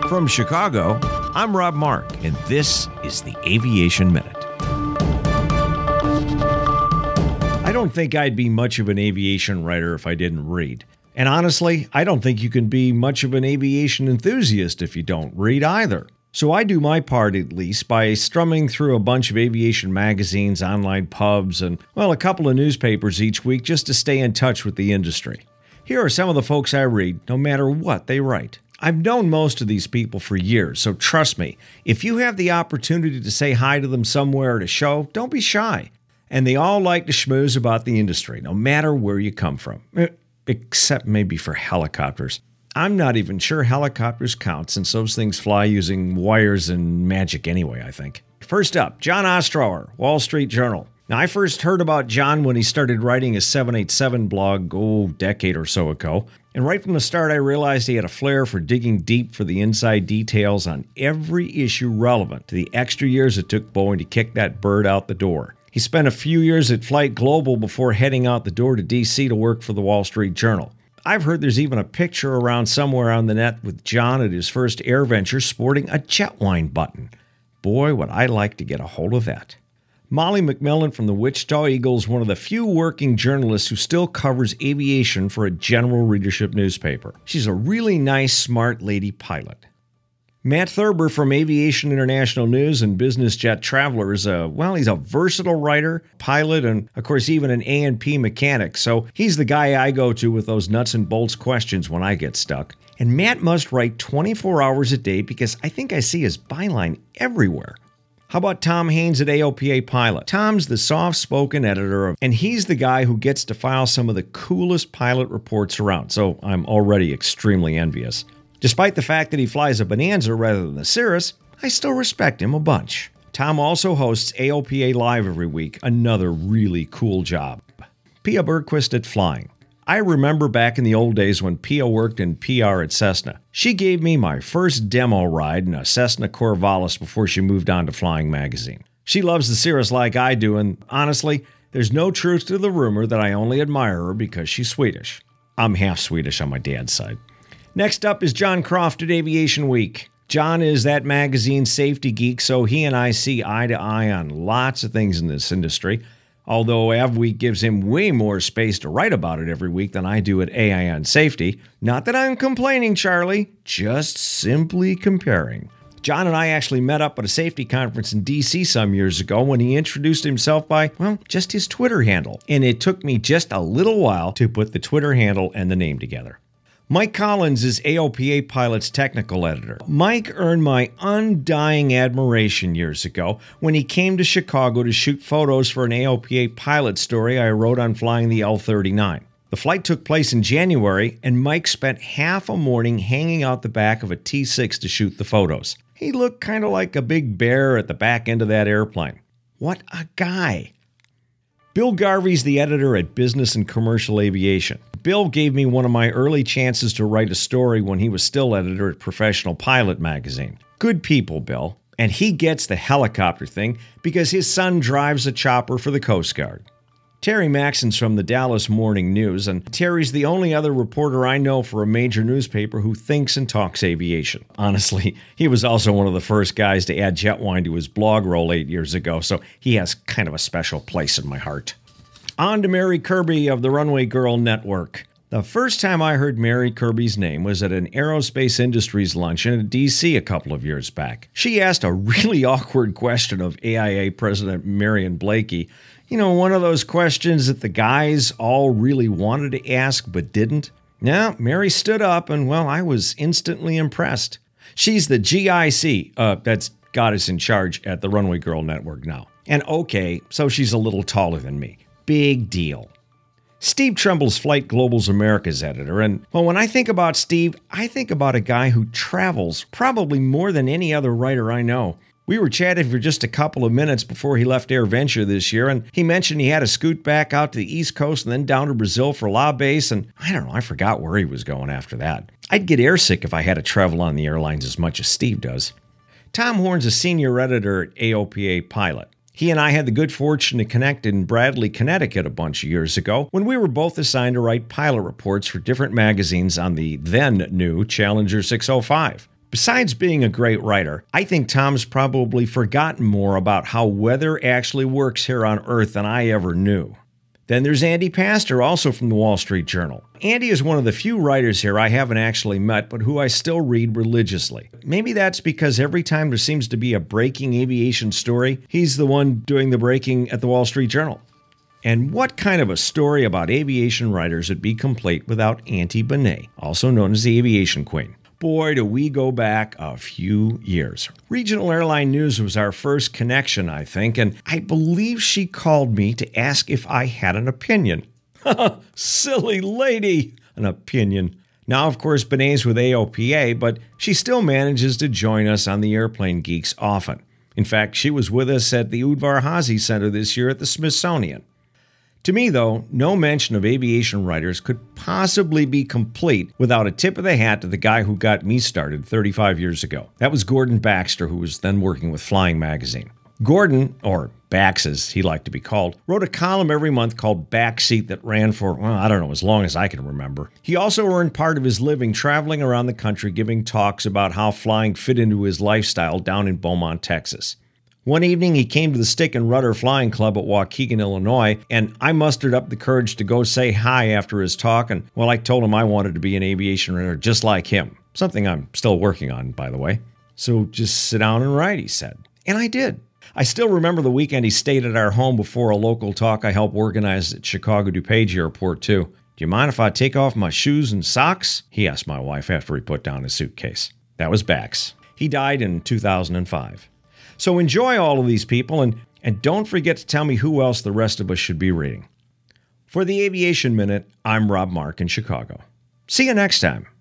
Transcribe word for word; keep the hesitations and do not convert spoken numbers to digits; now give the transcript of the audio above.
From Chicago, I'm Rob Mark, and this is the Aviation Minute. I don't think I'd be much of an aviation writer if I didn't read. And honestly, I don't think you can be much of an aviation enthusiast if you don't read either. So I do my part, at least, by strumming through a bunch of aviation magazines, online pubs, and, well, a couple of newspapers each week just to stay in touch with the industry. Here are some of the folks I read, no matter what they write. I've known most of these people for years, so trust me, if you have the opportunity to say hi to them somewhere at a show, don't be shy. And they all like to schmooze about the industry, no matter where you come from. Except maybe for helicopters. I'm not even sure helicopters count, since those things fly using wires and magic anyway, I think. First up, John Ostrower, Wall Street Journal. Now, I first heard about John when he started writing his seven eighty-seven blog, oh, a decade or so ago. And right from the start, I realized he had a flair for digging deep for the inside details on every issue relevant to the extra years it took Boeing to kick that bird out the door. He spent a few years at Flight Global before heading out the door to D C to work for the Wall Street Journal. I've heard there's even a picture around somewhere on the net with John at his first air venture sporting a Jetwine button. Boy, would I like to get a hold of that. Molly McMillan from the Wichita Eagle is one of the few working journalists who still covers aviation for a general readership newspaper. She's a really nice, smart lady pilot. Matt Thurber from Aviation International News and Business Jet Traveler is a, well, he's a versatile writer, pilot, and of course even an A and P mechanic, so he's the guy I go to with those nuts and bolts questions when I get stuck. And Matt must write twenty-four hours a day because I think I see his byline everywhere. How about Tom Haynes at A O P A Pilot? Tom's the soft-spoken editor, of, and he's the guy who gets to file some of the coolest pilot reports around, so I'm already extremely envious. Despite the fact that he flies a Bonanza rather than the Cirrus, I still respect him a bunch. Tom also hosts A O P A Live every week, another really cool job. Pia Bergquist at Flying. I remember back in the old days when Pia worked in P R at Cessna. She gave me my first demo ride in a Cessna Corvallis before she moved on to Flying Magazine. She loves the Cirrus like I do, and honestly, there's no truth to the rumor that I only admire her because she's Swedish. I'm half Swedish on my dad's side. Next up is John Croft at Aviation Week. John is that magazine's safety geek, so he and I see eye to eye on lots of things in this industry. Although AvWeek gives him way more space to write about it every week than I do at A I N Safety. Not that I'm complaining, Charlie, just simply comparing. John and I actually met up at a safety conference in D C some years ago when he introduced himself by, well, just his Twitter handle. And it took me just a little while to put the Twitter handle and the name together. Mike Collins is A O P A Pilot's technical editor. Mike earned my undying admiration years ago when he came to Chicago to shoot photos for an A O P A Pilot story I wrote on flying the L thirty-nine. The flight took place in January, and Mike spent half a morning hanging out the back of a T six to shoot the photos. He looked kind of like a big bear at the back end of that airplane. What a guy! Bill Garvey's the editor at Business and Commercial Aviation. Bill gave me one of my early chances to write a story when he was still editor at Professional Pilot magazine. Good people, Bill. And he gets the helicopter thing because his son drives a chopper for the Coast Guard. Terry Maxon's from the Dallas Morning News, and Terry's the only other reporter I know for a major newspaper who thinks and talks aviation. Honestly, he was also one of the first guys to add Jetwine to his blog roll eight years ago, so he has kind of a special place in my heart. On to Mary Kirby of the Runway Girl Network. The first time I heard Mary Kirby's name was at an aerospace industries luncheon in D C a couple of years back. She asked a really awkward question of A I A President Marion Blakey. You know, one of those questions that the guys all really wanted to ask but didn't. Now, Mary stood up and, well, I was instantly impressed. She's the G I C, uh, that's Goddess in Charge at the Runway Girl Network now. And okay, so she's a little taller than me. Big deal. Steve Tremble's Flight Global's America's editor, and, well, when I think about Steve, I think about a guy who travels probably more than any other writer I know. We were chatting for just a couple of minutes before he left AirVenture this year, and he mentioned he had to scoot back out to the East Coast and then down to Brazil for La Base, and I don't know, I forgot where he was going after that. I'd get airsick if I had to travel on the airlines as much as Steve does. Tom Horn's a senior editor at A O P A Pilot. He and I had the good fortune to connect in Bradley, Connecticut a bunch of years ago when we were both assigned to write pilot reports for different magazines on the then-new Challenger six oh five. Besides being a great writer, I think Tom's probably forgotten more about how weather actually works here on Earth than I ever knew. Then there's Andy Pastor, also from the Wall Street Journal. Andy is one of the few writers here I haven't actually met, but who I still read religiously. Maybe that's because every time there seems to be a breaking aviation story, he's the one doing the breaking at the Wall Street Journal. And what kind of a story about aviation writers would be complete without Auntie Benet, also known as the Aviation Queen? Boy, do we go back a few years. Regional Airline News was our first connection, I think, and I believe she called me to ask if I had an opinion. Silly lady! An opinion. Now, of course, Benet's with A O P A, but she still manages to join us on the Airplane Geeks often. In fact, she was with us at the Udvar Hazy Center this year at the Smithsonian. To me, though, no mention of aviation writers could possibly be complete without a tip of the hat to the guy who got me started thirty-five years ago. That was Gordon Baxter, who was then working with Flying Magazine. Gordon, or Bax as he liked to be called, wrote a column every month called Backseat that ran for, well, I don't know, as long as I can remember. He also earned part of his living traveling around the country giving talks about how flying fit into his lifestyle down in Beaumont, Texas. One evening, he came to the Stick and Rudder Flying Club at Waukegan, Illinois, and I mustered up the courage to go say hi after his talk, and, well, I told him I wanted to be an aviation writer just like him. Something I'm still working on, by the way. So just sit down and write, he said. And I did. I still remember the weekend he stayed at our home before a local talk I helped organize at Chicago DuPage Airport, too. Do you mind if I take off my shoes and socks? He asked my wife after he put down his suitcase. That was Bax. He died in two thousand five. So enjoy all of these people, and, and don't forget to tell me who else the rest of us should be reading. For the Aviation Minute, I'm Rob Mark in Chicago. See you next time.